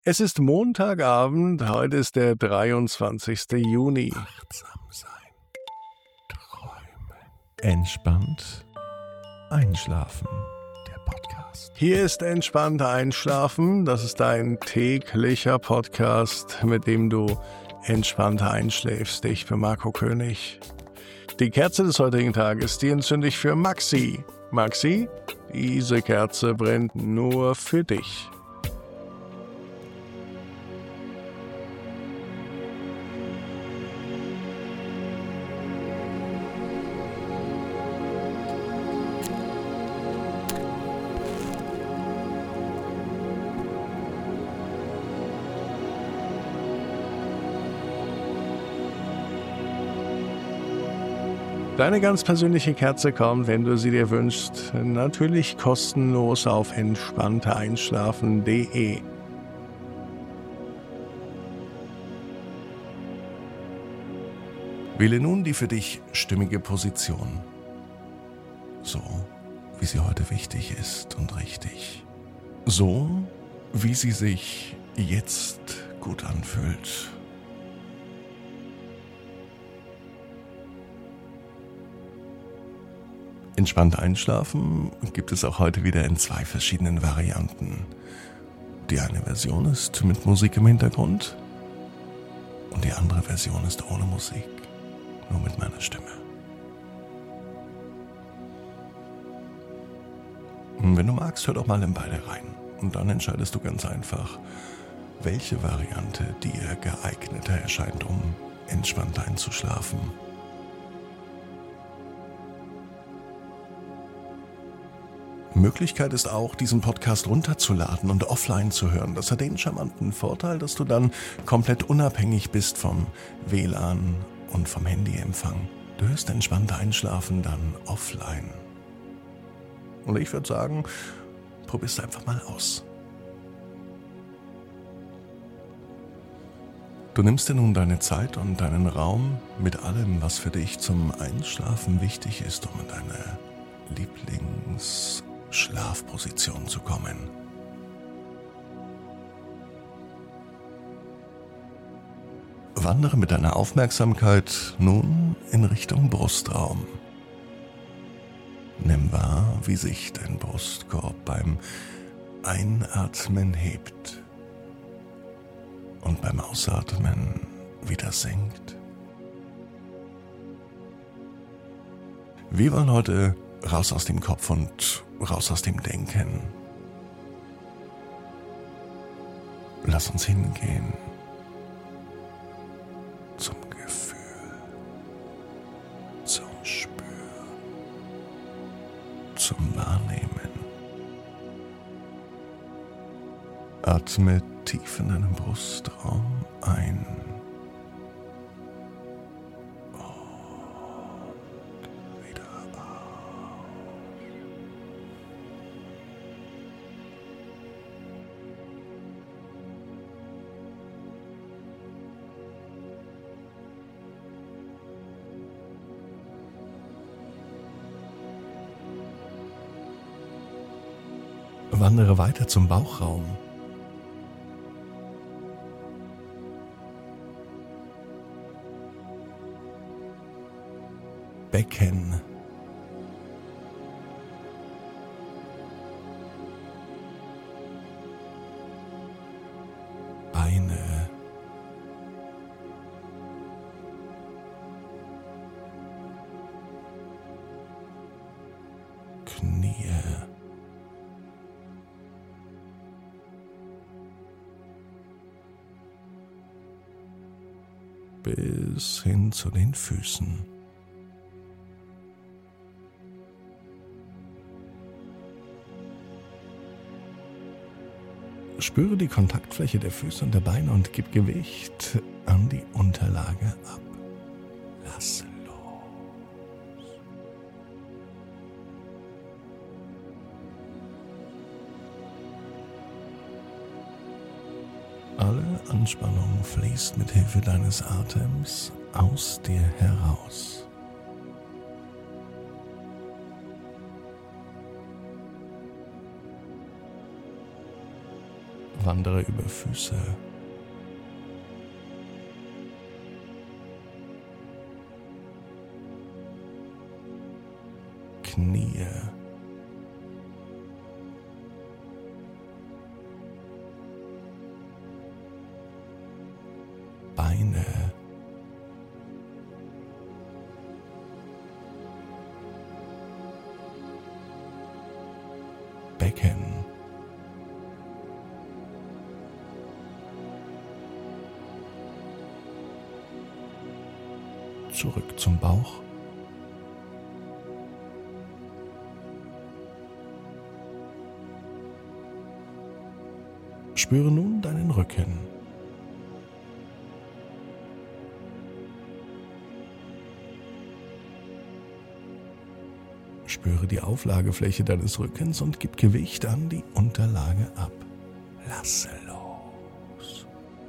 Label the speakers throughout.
Speaker 1: Es ist Montagabend, heute ist der 23. Juni.
Speaker 2: Achtsam sein, träumen, entspannt einschlafen. Der Podcast.
Speaker 1: Hier ist Entspannt Einschlafen. Das ist dein täglicher Podcast, mit dem du entspannt einschläfst. Ich bin Marco König. Die Kerze des heutigen Tages, die entzünde ich für Maxi. Maxi, diese Kerze brennt nur für dich. Deine ganz persönliche Kerze kommt, wenn du sie dir wünschst, natürlich kostenlos auf entspannteeinschlafen.de.
Speaker 2: Wähle nun die für dich stimmige Position. So, wie sie heute wichtig ist und richtig. So, wie sie sich jetzt gut anfühlt. Entspannt einschlafen gibt es auch heute wieder in 2 verschiedenen Varianten. Die eine Version ist mit Musik im Hintergrund und die andere Version ist ohne Musik, nur mit meiner Stimme. Wenn du magst, hör doch mal in beide rein und dann entscheidest du ganz einfach, welche Variante dir geeigneter erscheint, um entspannt einzuschlafen. Möglichkeit ist auch, diesen Podcast runterzuladen und offline zu hören. Das hat den charmanten Vorteil, dass du dann komplett unabhängig bist vom WLAN und vom Handyempfang. Du hörst entspannt einschlafen dann offline. Und ich würde sagen, probier's einfach mal aus. Du nimmst dir nun deine Zeit und deinen Raum mit allem, was für dich zum Einschlafen wichtig ist, um in deine Lieblingsschlafposition zu kommen. Wandere mit deiner Aufmerksamkeit nun in Richtung Brustraum. Nimm wahr, wie sich dein Brustkorb beim Einatmen hebt und beim Ausatmen wieder senkt. Wir wollen heute raus aus dem Kopf und raus aus dem Denken. Lass uns hingehen zum Gefühl, zum Spüren, zum Wahrnehmen. Atme tief in deinen Brustraum ein. Wandere weiter zum Bauchraum. Becken. Beine. Knie. Bis hin zu den Füßen. Spüre die Kontaktfläche der Füße und der Beine und gib Gewicht an die Unterlage ab. Lass los. Alle Anspannung fließt mit Hilfe deines Atems aus dir heraus. Wandere über Füße, Knie, Beine, Becken, zurück zum Bauch, spüre nun deinen Rücken. Spüre die Auflagefläche deines Rückens und gib Gewicht an die Unterlage ab. Lasse los.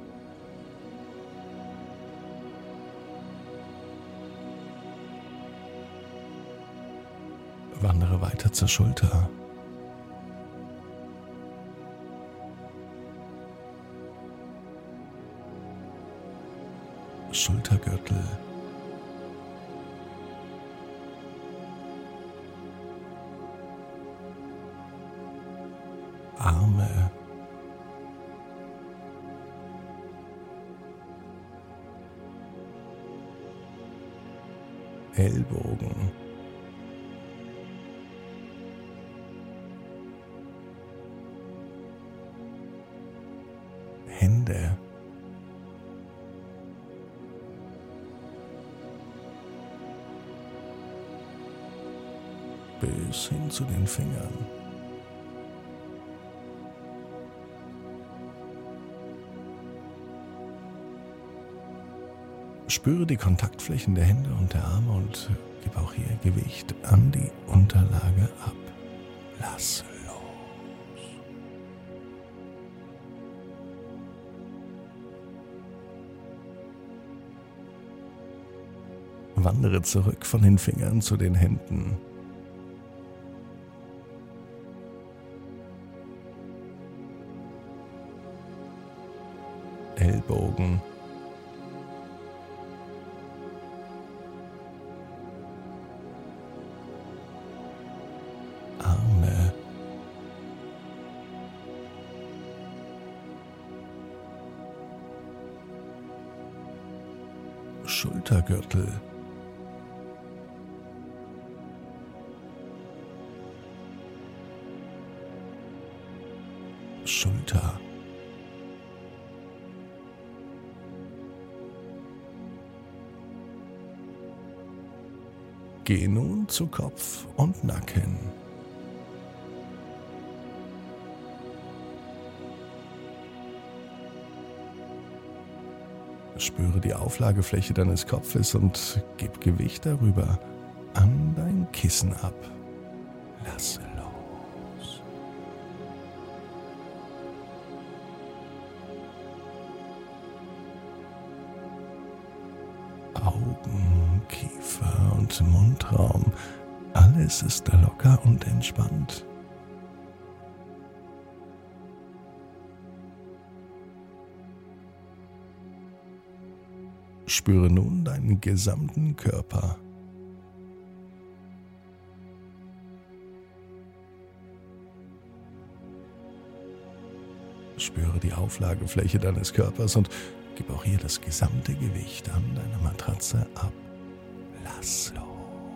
Speaker 2: Wandere weiter zur Schulter. Schultergürtel, Arme, Ellbogen, Hände, bis hin zu den Fingern. Spüre die Kontaktflächen der Hände und der Arme und gib auch hier Gewicht an die Unterlage ab. Lass los. Wandere zurück von den Fingern zu den Händen. Ellbogen, Arme, Schultergürtel, Schulter, geh nun zu Kopf und Nacken. Spüre die Auflagefläche deines Kopfes und gib Gewicht darüber an dein Kissen ab. Lasse los. Augen, Kiefer und Mundraum, alles ist locker und entspannt. Spüre nun deinen gesamten Körper. Spüre die Auflagefläche deines Körpers und gib auch hier das gesamte Gewicht an deiner Matratze ab. Lass los.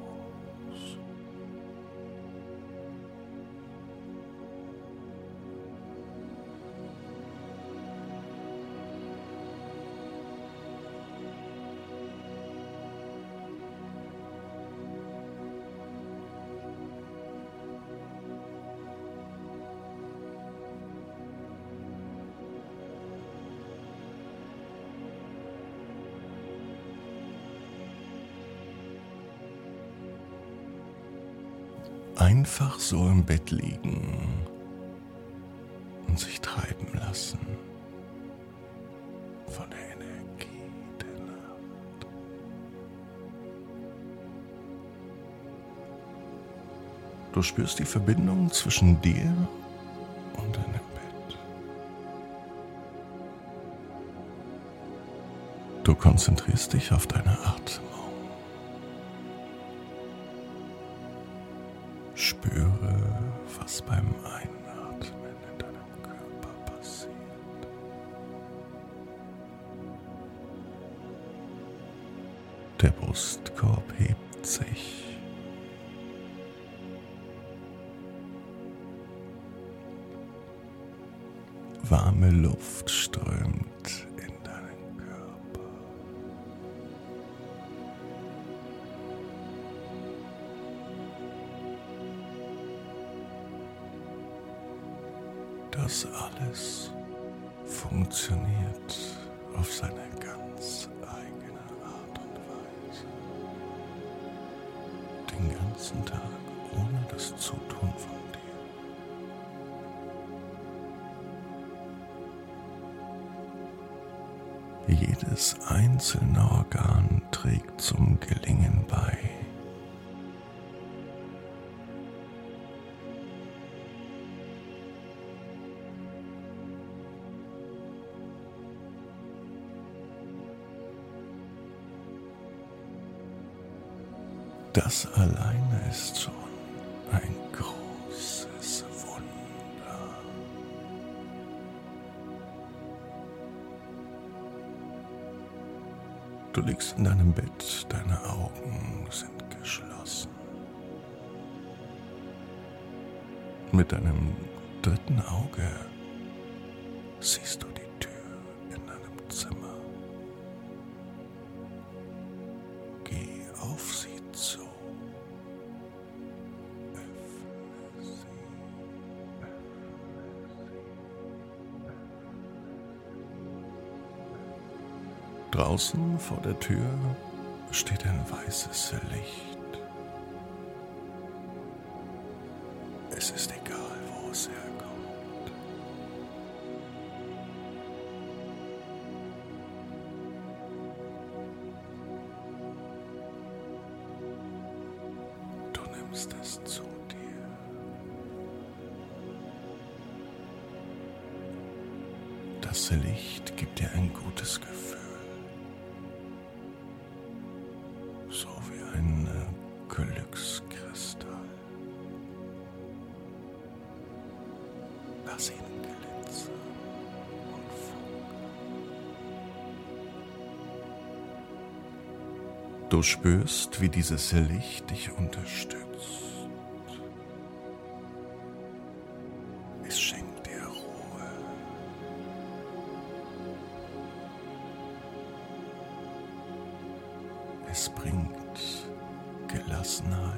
Speaker 2: Einfach so im Bett liegen und sich treiben lassen von der Energie der Nacht. Du spürst die Verbindung zwischen dir und deinem Bett. Du konzentrierst dich auf deine Atmung. Spüre, was beim Einatmen in deinem Körper passiert. Der Brustkorb hebt sich. Warme Luft strömt in deinen Körper. Das alles funktioniert auf seine ganz eigene Art und Weise. Den ganzen Tag ohne das Zutun von dir. Jedes einzelne Organ trägt zum Gelingen bei. Das alleine ist schon ein großes Wunder. Du liegst in deinem Bett, deine Augen sind geschlossen. Mit deinem dritten Auge siehst du die Tür in deinem Zimmer. Geh auf sie zu. Öffne sie. Draußen vor der Tür steht ein weißes Licht. Es ist egal, wo es herkommt. Du nimmst es zu dir. Das Licht gibt dir ein gutes Gefühl. So wie ein Glückskristall. Lass ihn glitzern und funkeln. Du spürst, wie dieses Licht dich unterstützt. Es schenkt dir Ruhe. Es bringt Gelassenheit.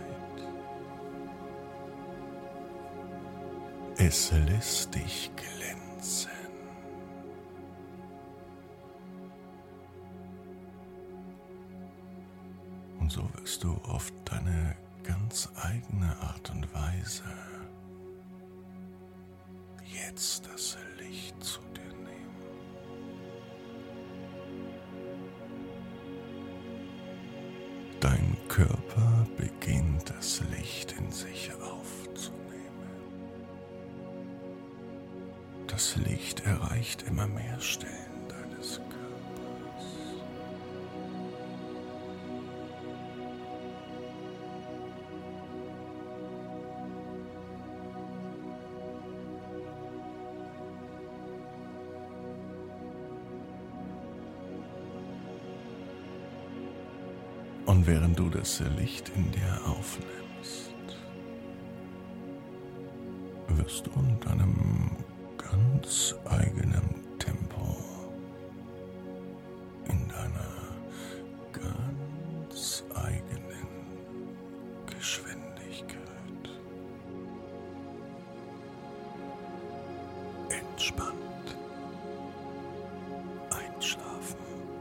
Speaker 2: Es lässt dich glänzen. Und so wirst du auf deine ganz eigene Art und Weise jetzt das Licht zu dir nehmen. Dein Körper beginnt das Licht in sich aufzunehmen. Das Licht erreicht immer mehr Stellen deines Körpers. Und während du das Licht in dir aufnimmst, wirst du in deinem ganz eigenen Tempo, in deiner ganz eigenen Geschwindigkeit entspannt einschlafen.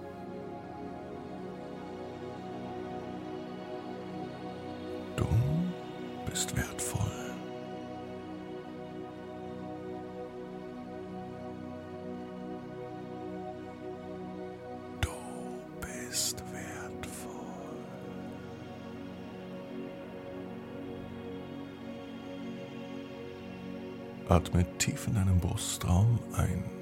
Speaker 2: Du bist wertvoll. Du bist wertvoll. Atme tief in deinem Brustraum ein